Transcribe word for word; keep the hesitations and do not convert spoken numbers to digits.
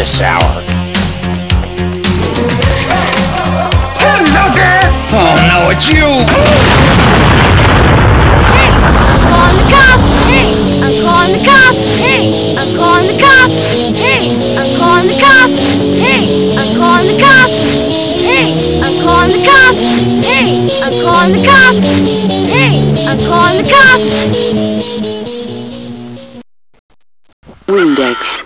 this hour. Hello there! Oh no, it's you! Hey, I'm calling the cops! Hey, I'm calling the cops! Hey, I'm calling the cops! Hey, I'm calling the cops! Hey, I'm calling the cops! Hey, I'm calling the cops! Hey, I'm calling the cops! Hey, I'm calling the cops!